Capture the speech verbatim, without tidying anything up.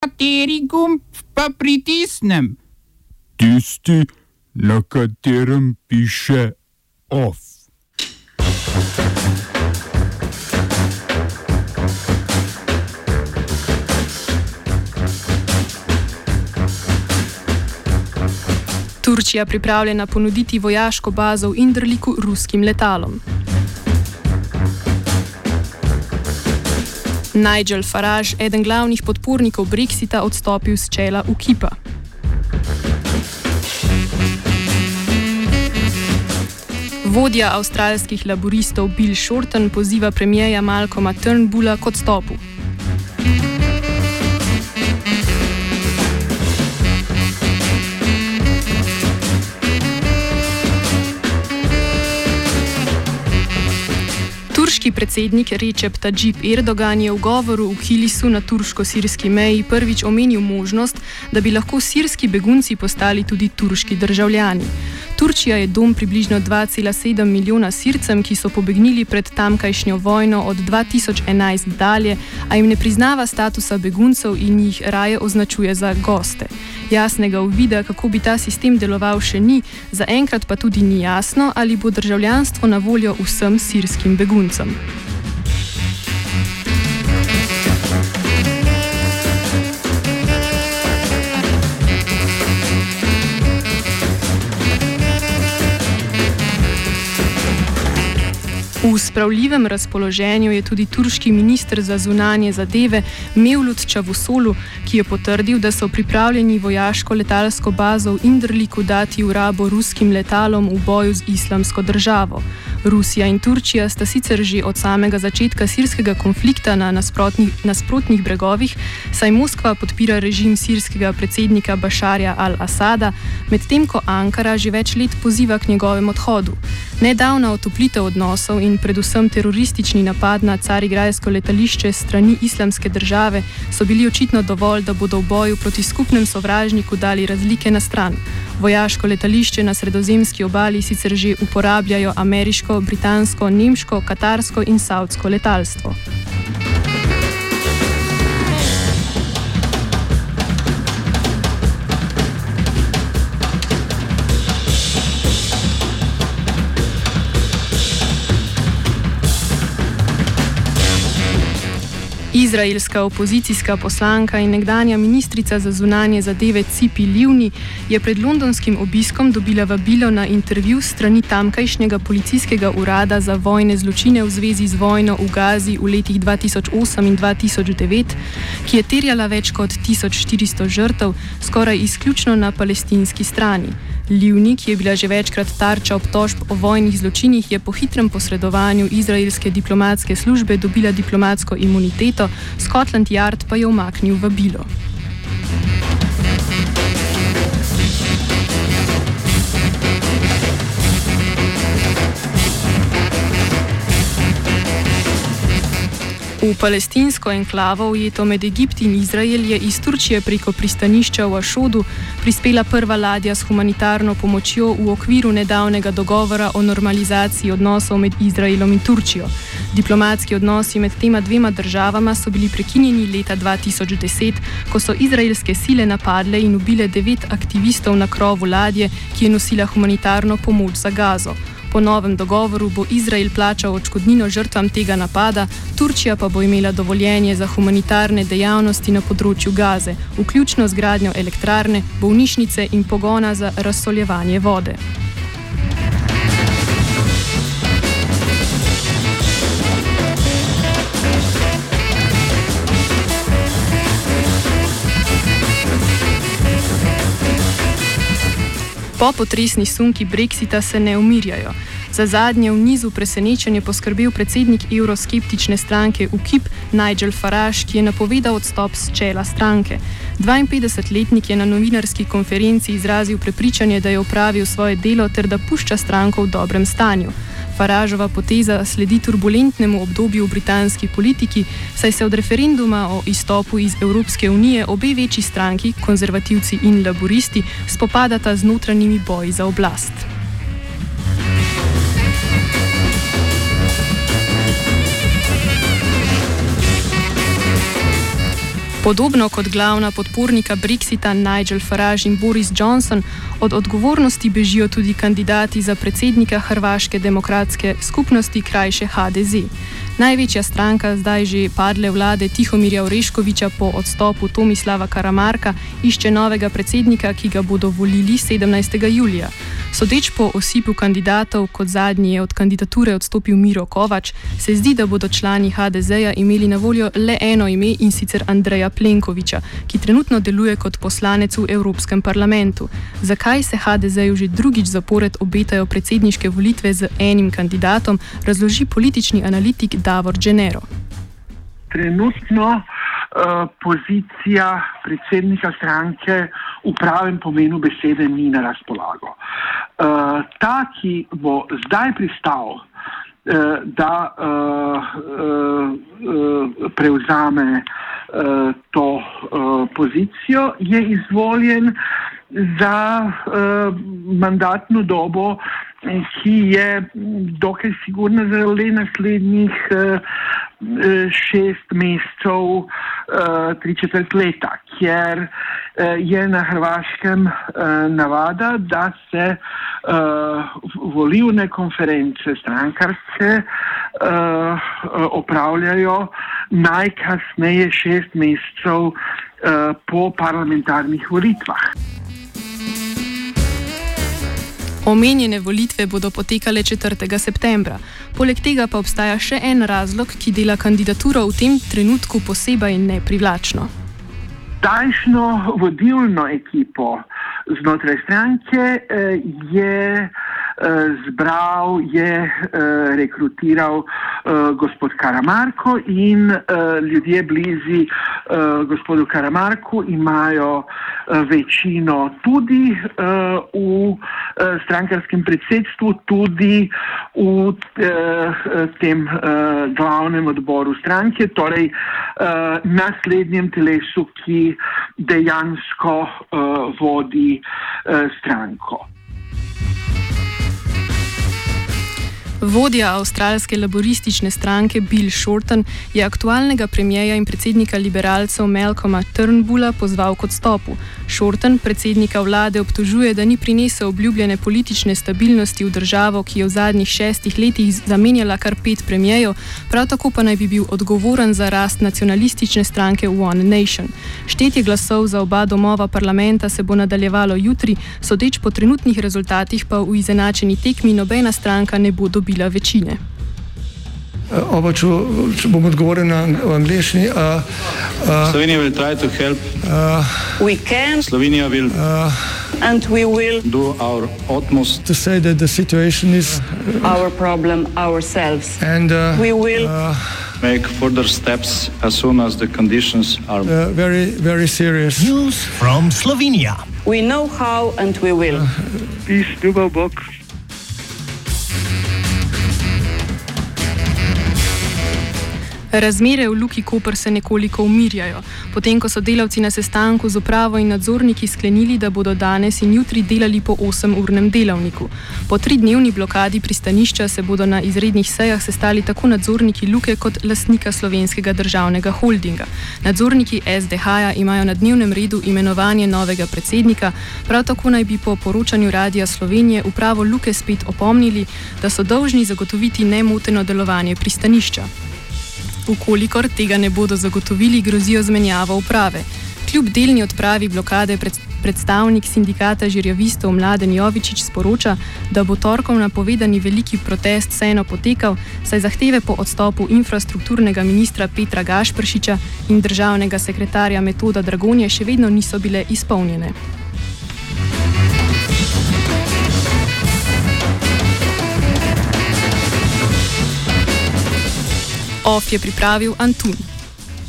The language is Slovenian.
Kateri gumb pa pritisnem? Tisti, na katerem piše OF. Turčija pripravljena ponuditi vojaško bazo v Inderliku ruskim letalom. Nigel Farage, eden glavnih podpornikov Brexita, odstopil s čela UKIP-a. Vodja avstralskih laboristov Bill Shorten poziva premierja Malcolma Turnbulla k odstopu. Turški predsednik Recep Tayyip Erdogan je v govoru v Kilisu na turško-sirski meji prvič omenil možnost, da bi lahko sirski begunci postali tudi turški državljani. Turčija je dom približno dva cela sedem milijona Sircem, ki so pobegnili pred tamkajšnjo vojno od dva tisoč enajst dalje, a jim ne priznava statusa beguncev in jih raje označuje za goste. Jasnega uvida, kako bi ta sistem deloval, še ni, zaenkrat pa tudi ni jasno, ali bo državljanstvo na voljo vsem sirskim beguncem. V spravljivem razpoloženju je tudi turški minister za zunanje zadeve Mevlut Čavusolu, ki je potrdil, da so pripravljeni vojaško letalsko bazo v Inderliku dati v rabo ruskim letalom v boju z islamsko državo. Rusija in Turčija sta sicer že od samega začetka sirskega konflikta na nasprotnih, nasprotnih bregovih, saj Moskva podpira režim sirskega predsednika Bašarja al-Asada, medtem ko Ankara že več let poziva k njegovem odhodu. Nedavna otoplitev odnosov in predvsem teroristični napad na carigrajsko letališče strani islamske države so bili očitno dovolj, da bodo v boju proti skupnem sovražniku dali razlike na stran. Vojaško letališče na sredozemski obali sicer že uporabljajo ameriško, britansko, nemško, katarsko in savdsko letalstvo. Izraelska opozicijska poslanka in nekdanja ministrica za zunanje zadeve Tzipi Livni je pred londonskim obiskom dobila vabilo na intervju strani tamkajšnjega policijskega urada za vojne zločine v zvezi z vojno v Gazi v letih dva tisoč osem in dva tisoč devet, ki je terjala več kot tisoč štiristo žrtev, skoraj izključno na palestinski strani. Livni, ki je bila že večkrat tarča obtožb o vojnih zločinih, je po hitrem posredovanju izraelske diplomatske službe dobila diplomatsko imuniteto, Scotland Yard pa je umaknil vabilo. V palestinsko enklavo, ujeto med Egipt in Izrael, je iz Turčije preko pristanišča v Ašodu prispela prva ladja s humanitarno pomočjo v okviru nedavnega dogovora o normalizaciji odnosov med Izraelom in Turčijo. Diplomatski odnosi med tema dvema državama so bili prekinjeni leta dva tisoč deset, ko so izraelske sile napadle in ubile devet aktivistov na krovu ladje, ki je nosila humanitarno pomoč za Gazo. Po novem dogovoru bo Izrael plačal odškodnino žrtvam tega napada, Turčija pa bo imela dovoljenje za humanitarne dejavnosti na področju Gaze, vključno z gradnjo elektrarne, bolnišnice in pogona za razsoljevanje vode. Po potresni sunki Brexita se ne umirjajo. Za zadnje v nizu presenečenje poskrbel predsednik evroskeptične stranke UKIP Nigel Farage, ki je napovedal odstop s čela stranke. dvainpetdesetletnik je na novinarski konferenci izrazil prepričanje, da je opravil svoje delo ter da pušča stranko v dobrem stanju. Farageova poteza sledi turbulentnemu obdobju v britanski politiki, saj se od referenduma o izstopu iz Evropske unije obe večji stranki, konzervativci in laburisti, spopadata z notranjimi boji za oblast. Podobno kot glavna podpornika Brexita Nigel Farage in Boris Johnson, od odgovornosti bežijo tudi kandidati za predsednika Hrvaške demokratske skupnosti, krajše H D Z. Največja stranka zdaj že padle vlade Tihomirja Oreškovića po odstopu Tomislava Karamarka išče novega predsednika, ki ga bodo volili sedemnajstega julija. Sodeč po osipu kandidatov, kot zadnji je od kandidature odstopil Miro Kovač, se zdi, da bodo člani H D Z-ja imeli na voljo le eno ime, in sicer Andreja Plenkovića, ki trenutno deluje kot poslanec v Evropskem parlamentu. Zakaj se H D Z-ju že drugič zapored obetajo predsedniške volitve z enim kandidatom, razloži politični analitik Davor Genero. Trenutno uh, pozicija predsednika stranke v pravem pomenu besede ni na razpolago. Uh, ta, ki bo zdaj pristal, uh, da uh, uh, prevzame uh, to uh, pozicijo, je izvoljen za uh, mandatno dobo, ki je dokaj sigurna za le naslednjih uh, šest mesecev, uh, tri četrt leta, ker uh, je na Hrvaškem uh, navada, da se uh, volilne konference strankarske uh, opravljajo najkasneje šest mesecev uh, po parlamentarnih volitvah. Omenjene volitve bodo potekale četrtega septembra. Poleg tega pa obstaja še en razlog, ki dela kandidaturo v tem trenutku posebej neprivlačno. Zdajšnjo vodilno ekipo znotraj stranke je zbral, je rekrutiral gospod Karamarko in ljudje blizi gospodu Karamarku imajo večino tudi v strankarskem predsedstvu, tudi v tem glavnem odboru stranke, torej naslednjem telesu, ki dejansko vodi stranko. Vodja avstralske laboristične stranke Bill Shorten je aktualnega premierja in predsednika liberalcev Malcolma Turnbulla pozval k odstopu. Shorten predsednika vlade obtožuje, da ni prinesel obljubljene politične stabilnosti v državo, ki je v zadnjih šestih letih zamenjala kar pet premierjev, prav tako pa naj bi bil odgovoren za rast nacionalistične stranke One Nation. Štetje glasov za oba domova parlamenta se bo nadaljevalo jutri, sodeč po trenutnih rezultatih pa v izenačeni tekmi nobena stranka ne bo dobila večine. Oba, če, če bom odgovoril na angliški. Uh, uh, Slovenija will try to help. Uh, we can. Slovenija will. Uh, and we will do our utmost to say that the situation is our problem ourselves. And uh, we will uh, make further steps as soon as the conditions are uh, very, very serious. News from Slovenia. We know how and we will. Uh, Peace, Dubo Bok. Razmere v Luki Koper se nekoliko umirjajo, potem ko so delavci na sestanku z upravo in nadzorniki sklenili, da bodo danes in jutri delali po osemurnem delavniku. Po tridnevni blokadi pristanišča se bodo na izrednih sejah sestali tako nadzorniki Luke kot lastnika Slovenskega državnega holdinga. Nadzorniki S D H-ja imajo na dnevnem redu imenovanje novega predsednika, prav tako naj bi po poročanju Radia Slovenije upravo Luke spet opomnili, da so dolžni zagotoviti nemoteno delovanje pristanišča. Vkolikor tega ne bodo zagotovili, grozijo zmenjavo uprave. Kljub delni odpravi blokade predstavnik sindikata žirjavistov Mladen Jovičič sporoča, da bo torkov napovedani veliki protest vseeno potekal, saj zahteve po odstopu infrastrukturnega ministra Petra Gašperšiča in državnega sekretarja Metoda Dragonje še vedno niso bile izpolnjene. Off je pripravil Antun.